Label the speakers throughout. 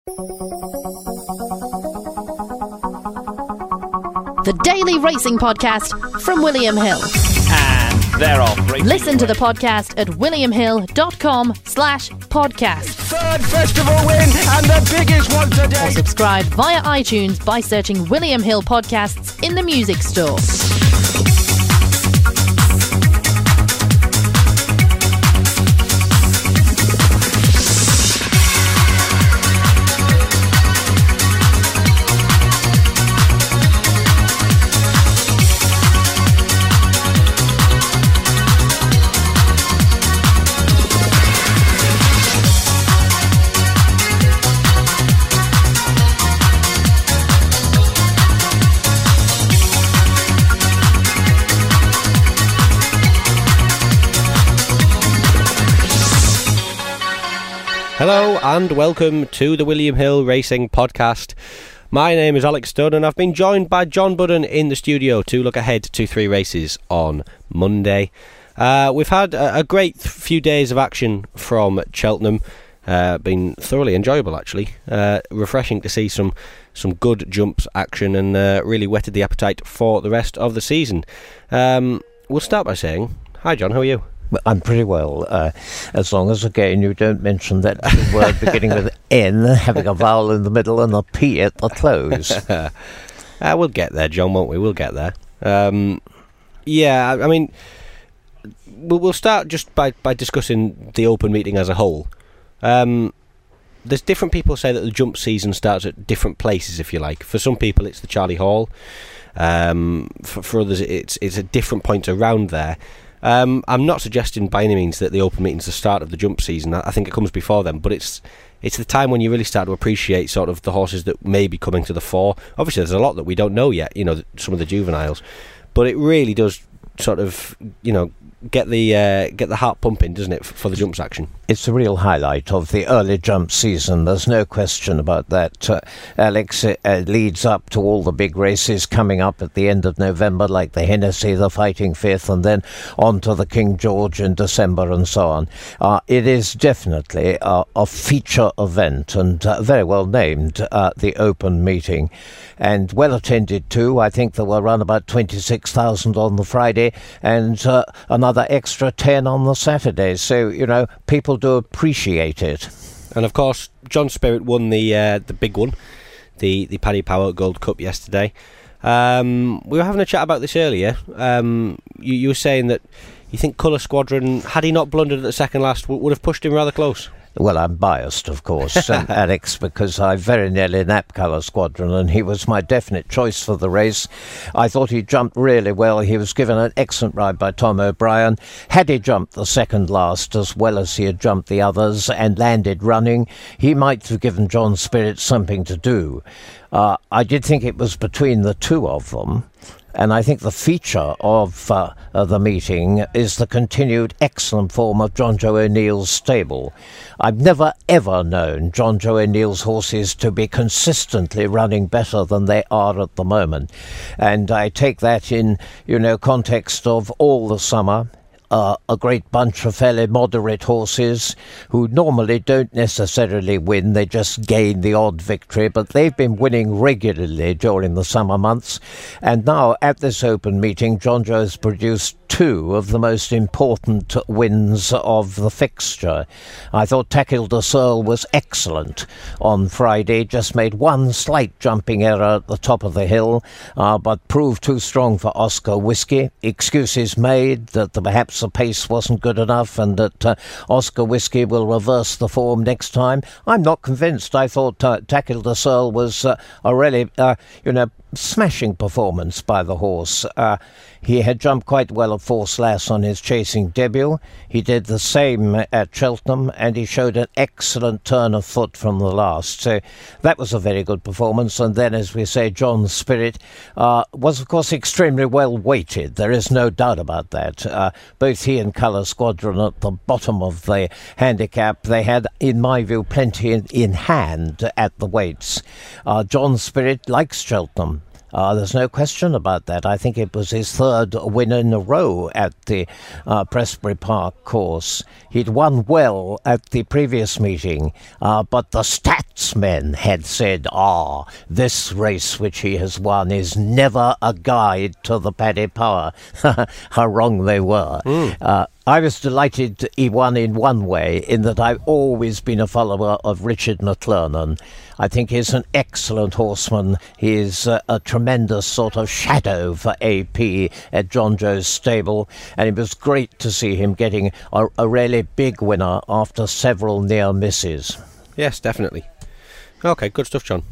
Speaker 1: The Daily Racing Podcast from William Hill.
Speaker 2: And they're off.
Speaker 1: Listen to the podcast at williamhill.com/podcast.
Speaker 2: Third festival win and the biggest one today.
Speaker 1: Or subscribe via iTunes by searching William Hill Podcasts in the music store.
Speaker 3: Hello and welcome to the William Hill Racing Podcast. My name is Alex Studd and I've been joined by John Budden in the studio to look ahead to 3 races on Monday. We've had a great few days of action from Cheltenham. Been thoroughly enjoyable actually. Refreshing to see some good jumps action and really whetted the appetite for the rest of the season. We'll start by saying, hi John, how are you?
Speaker 4: I'm pretty well, as long as, again, you don't mention that word beginning with N, having a vowel in the middle and a P at the close.
Speaker 3: We'll get there, John, won't we? We'll get there. Yeah, I mean, we'll start just by discussing the Open meeting as a whole. There's different people say that the jump season starts at different places, if you like. For some people, it's the Charlie Hall. For others, it's at different points around there. I'm not suggesting by any means that the Open meeting's the start of the jump season. I think it comes before then, but it's the time when you really start to appreciate sort of the horses that may be coming to the fore. Obviously, there's a lot that we don't know yet, you know, some of the juveniles, but it really does sort of, you know, get the heart pumping, doesn't it, for the jumps action?
Speaker 4: It's a real highlight of the early jump season. There's no question about that. Alex, leads up to all the big races coming up at the end of November, like the Hennessy, the Fighting Fifth, and then on to the King George in December and so on. It is definitely a feature event and very well named, the Open meeting. And well attended too. I think there were around about 26,000 on the Friday and another extra 10 on the Saturday. So, you know, people do appreciate it.
Speaker 3: And of course, John Spirit won the big one, the Paddy Power Gold Cup yesterday. We were having a chat about this earlier. You were saying that you think Colour Squadron, had he not blundered at the second last, would have pushed him rather close.
Speaker 4: Well, I'm biased, of course, Alex, because I very nearly napped Colour Squadron and he was my definite choice for the race. I thought he jumped really well. He was given an excellent ride by Tom O'Brien. Had he jumped the second last as well as he had jumped the others and landed running, he might have given John Spirit something to do. I did think it was between the two of them. And I think the feature of the meeting is the continued excellent form of John Joe O'Neill's stable. I've never ever known John Joe O'Neill's horses to be consistently running better than they are at the moment. And I take that in, you know, context of all the summer. A great bunch of fairly moderate horses who normally don't necessarily win, they just gain the odd victory, but they've been winning regularly during the summer months. And now at this Open meeting, John Joe has produced 2 of the most important wins of the fixture. I thought Takil de Searle was excellent on Friday, just made one slight jumping error at the top of the hill, but proved too strong for Oscar Whiskey. Excuses made that perhaps the pace wasn't good enough and that Oscar Whiskey will reverse the form next time. I'm not convinced. I thought Takil de Searle was a really, smashing performance by the horse. He had jumped quite well at Four Slash on his chasing debut. He did the same at Cheltenham, and he showed an excellent turn of foot from the last. So that was a very good performance. And then, as we say, John Spirit was, of course, extremely well weighted. There is no doubt about that. Both he and Colour Squadron at the bottom of the handicap, they had, in my view, plenty in hand at the weights. John Spirit likes Cheltenham. There's no question about that. I think it was his third win in a row at the Prestbury Park course. He'd won well at the previous meeting, but the stats men had said, this race which he has won is never a guide to the Paddy Power. How wrong they were. I was delighted he won in one way, in that I've always been a follower of Richard McClernand. I think he's an excellent horseman. He is a tremendous sort of shadow for AP at John Joe's stable, and it was great to see him getting a really big winner after several near misses.
Speaker 3: Yes, definitely. Okay, good stuff, John.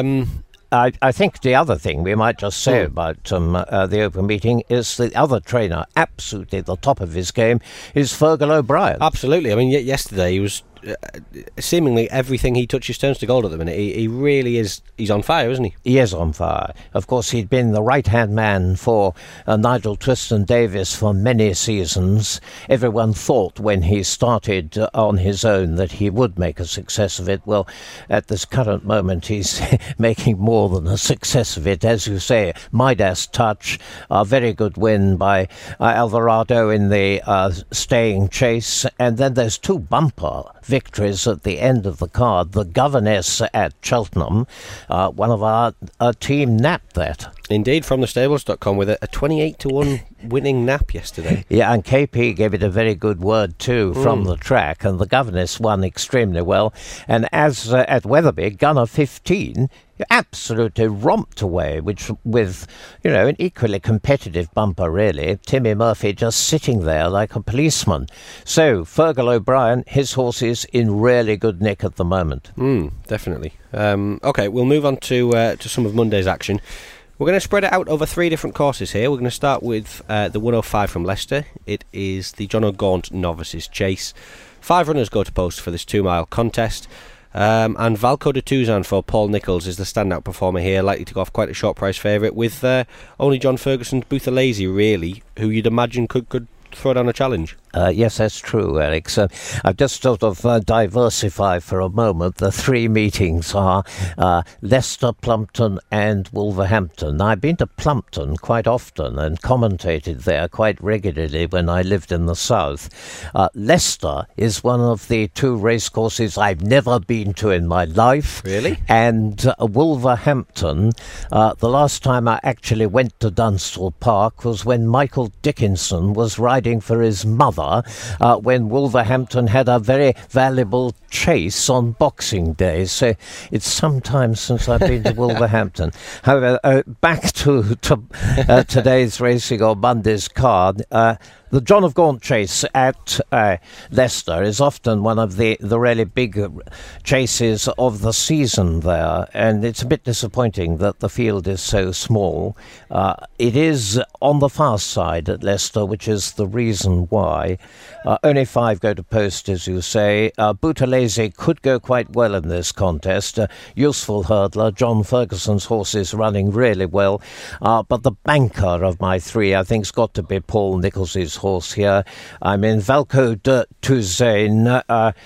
Speaker 4: I think the other thing we might just say about the Open Meeting is the other trainer, absolutely at the top of his game, is Fergal O'Brien.
Speaker 3: Absolutely. I mean, yesterday he was seemingly everything he touches turns to gold at the minute. He really is. He's on fire, isn't he?
Speaker 4: He is on fire. Of course, he'd been the right-hand man for Nigel Twiston-Davies for many seasons. Everyone thought when he started on his own that he would make a success of it. Well, at this current moment, he's making more than a success of it. As you say, Midas Touch, a very good win by Alvarado in the staying chase. And then there's two bumper victories at the end of the card. The Governess at Cheltenham, one of our team napped that.
Speaker 3: Indeed, from thestables.com with a 28-1 winning nap yesterday.
Speaker 4: Yeah, and KP gave it a very good word too from the track, and the Governess won extremely well. And as at Wetherby, Gunner 15 absolutely romped away, which with, an equally competitive bumper, really. Timmy Murphy just sitting there like a policeman. So, Fergal O'Brien, his horse is in really good nick at the moment.
Speaker 3: Definitely. Okay, we'll move on to some of Monday's action. We're going to spread it out over 3 different courses here. We're going to start with the 105 from Leicester. It is the John O'Gaunt Novices Chase. 5 runners go to post for this 2-mile contest. And Valco de Touzan for Paul Nicholls is the standout performer here, likely to go off quite a short price favourite, with only John Ferguson's Boothalazy, really, who you'd imagine could throw down a challenge.
Speaker 4: Yes, that's true, Eric. So I've just sort of diversified for a moment. The 3 meetings are Leicester, Plumpton and Wolverhampton. Now, I've been to Plumpton quite often and commentated there quite regularly when I lived in the south. Leicester is one of the 2 racecourses I've never been to in my life.
Speaker 3: Really?
Speaker 4: And Wolverhampton, the last time I actually went to Dunstall Park was when Michael Dickinson was riding for his mother, when Wolverhampton had a very valuable chase on Boxing Day. So it's some time since I've been to Wolverhampton. However, back to today's racing or Monday's card. The John of Gaunt Chase at Leicester is often one of the really big chases of the season there, and it's a bit disappointing that the field is so small. It is on the fast side at Leicester, which is the reason why. Only 5 go to post, as you say. Boothalazy could go quite well in this contest. Useful hurdler. John Ferguson's horse is running really well. But the banker of my 3, I think, has got to be Paul Nicholls' horse here. I mean, Valco de Touzan,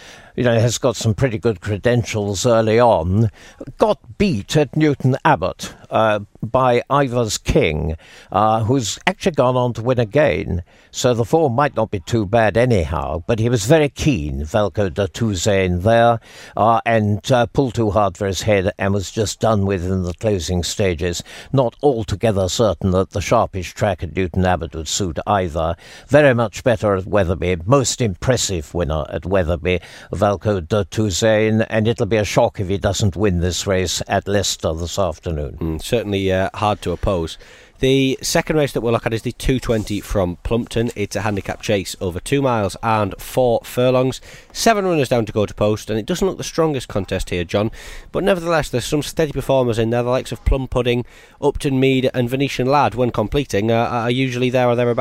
Speaker 4: has got some pretty good credentials early on. Got beat at Newton Abbot by Ivors King, who's actually gone on to win again. So the form might not be too bad anyhow, but he was very keen, Valco de Touzan there, and pulled too hard for his head and was just done with in the closing stages. Not altogether certain that the sharpish track at Newton Abbot would suit either. Very much better at Wetherby. Most impressive winner at Wetherby, Valco de Touzan, and it'll be a shock if he doesn't win this race at Leicester this afternoon.
Speaker 3: Certainly hard to oppose. The second race that we'll look at is the 220 from Plumpton. It's a handicap chase over 2 miles and 4 furlongs. 7 runners down to go to post, and it doesn't look the strongest contest here, John. But nevertheless, there's some steady performers in there. The likes of Plum Pudding, Upton Mead and Venetian Lad, when completing, are usually there or thereabouts.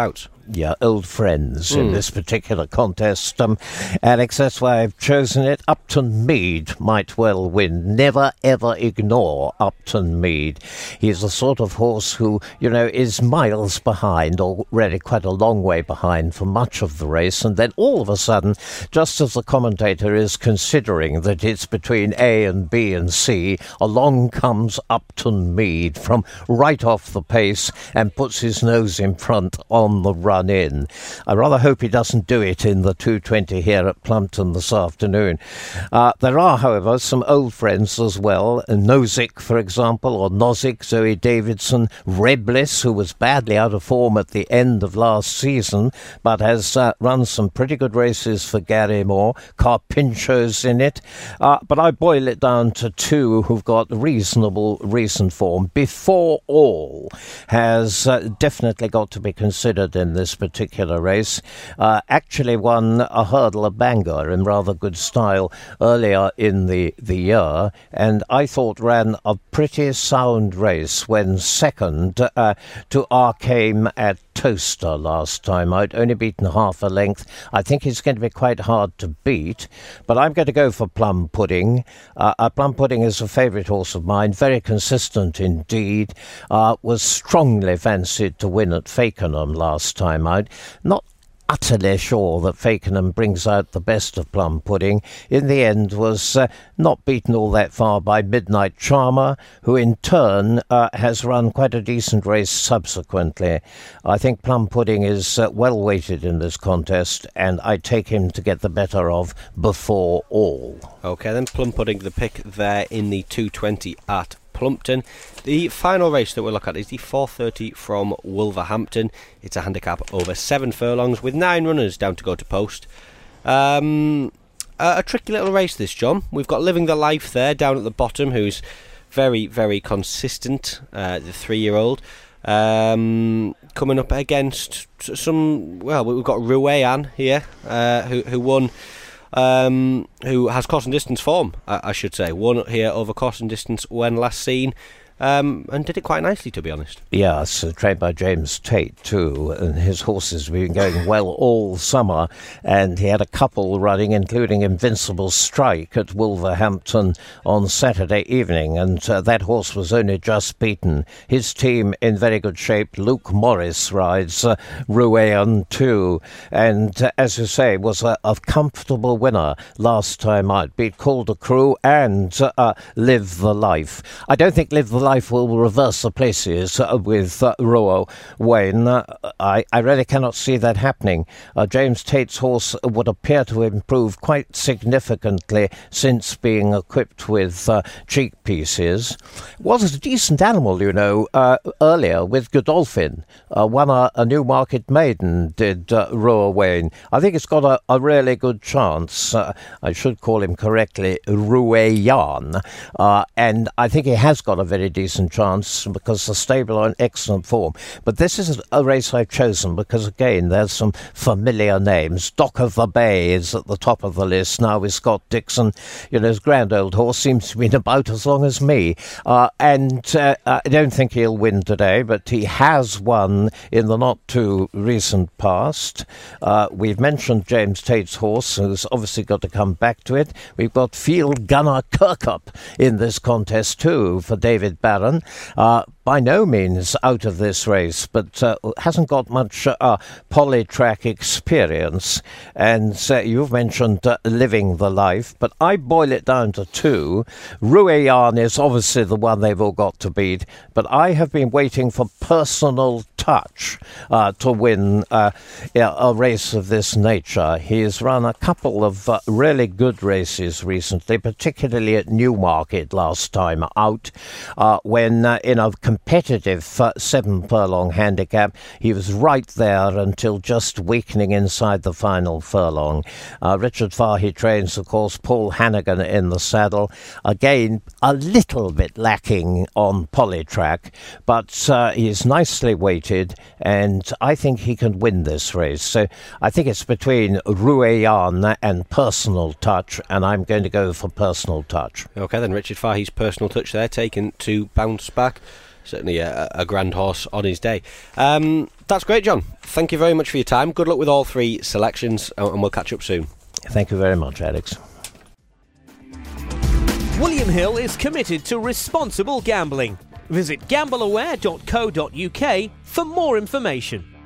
Speaker 4: old friends in this particular contest. Alex, that's why I've chosen it. Upton Mead might well win. Never, ever ignore Upton Mead. He's the sort of horse who, is miles behind, or really quite a long way behind for much of the race, and then all of a sudden, just as the commentator is considering that it's between A and B and C, along comes Upton Mead from right off the pace and puts his nose in front on the run in. I rather hope he doesn't do it in the 2:20 here at Plumpton this afternoon. There are, however, some old friends as well. Nozick, for example, or Nozick, Zoe Davidson, Reblis, who was badly out of form at the end of last season, but has run some pretty good races for Gary Moore. Carpincho's in it. But I boil it down to two who've got reasonable recent form. Before All has definitely got to be considered in this particular race. Actually won a hurdle at Bangor in rather good style earlier in the year, and I thought ran a pretty sound race when second to Arcame at Toaster last time. I'd only beaten half a length. I think he's going to be quite hard to beat, but I'm going to go for Plum Pudding. Plum Pudding is a favourite horse of mine, very consistent indeed. Was strongly fancied to win at Fakenham last time out. Not utterly sure that Fakenham brings out the best of Plum Pudding. In the end was not beaten all that far by Midnight Charmer, who in turn has run quite a decent race subsequently. I think Plum Pudding is well weighted in this contest, and I take him to get the better of Before All.
Speaker 3: Okay, then Plum Pudding, the pick there in the 2:20 at Plumpton. The final race that we'll look at is the 4:30 from Wolverhampton. It's a handicap over 7 furlongs with 9 runners down to go to post. A tricky little race this, John. We've got Living the Life there down at the bottom, who's very, very consistent, the 3-year-old. Coming up against some, we've got Ruean here, who won, who has course and distance form, I should say. Won here over course and distance when last seen, and did it quite nicely, to be honest.
Speaker 4: Yes, trained by James Tate too, and his horses have been going well all summer, and he had a couple running, including Invincible Strike at Wolverhampton on Saturday evening, and that horse was only just beaten. His team in very good shape. Luke Morris rides Ruean too, and as you say, was a comfortable winner last time out. Beat Calder Crew and Live the Life. I don't think Live the Life will reverse the places with Roa Wayne. I really cannot see that happening. James Tate's horse would appear to improve quite significantly since being equipped with cheek pieces. Was a decent animal, earlier with Godolphin. Won a Newmarket maiden, did Roa Wayne. I think it's got a really good chance. I should call him correctly Rueyan. And I think he has got a very decent chance because the stable are in excellent form. But this is a race I've chosen because, again, there's some familiar names. Dock of the Bay is at the top of the list now with Scott Dixon. His grand old horse seems to be about as long as me. And I don't think he'll win today, but he has won in the not too recent past. We've mentioned James Tate's horse, who's obviously got to come back to it. We've got Field Gunner Kirkup in this contest too for David Barron. By no means out of this race, but hasn't got much polytrack experience. And you've mentioned Living the Life, but I boil it down to 2. Rueyan is obviously the one they've all got to beat, but I have been waiting for Personal Touch to win a race of this nature. He's run a couple of really good races recently, particularly at Newmarket last time out, when in a competitive 7 furlong handicap, he was right there until just weakening inside the final furlong. Richard Fahey trains, of course, Paul Hannigan in the saddle. Again, a little bit lacking on polytrack, but he's nicely weighted, and I think he can win this race. So I think it's between Rueyan and Personal Touch, and I'm going to go for Personal Touch.
Speaker 3: Okay, then Richard Fahey's Personal Touch there, taken to bounce back. certainly a grand horse on his day. That's great, John. Thank you very much for your time. Good luck with all 3 selections, and we'll catch up soon.
Speaker 4: Thank you very much, Alex.
Speaker 5: William Hill is committed to responsible gambling. Visit gambleaware.co.uk for more information.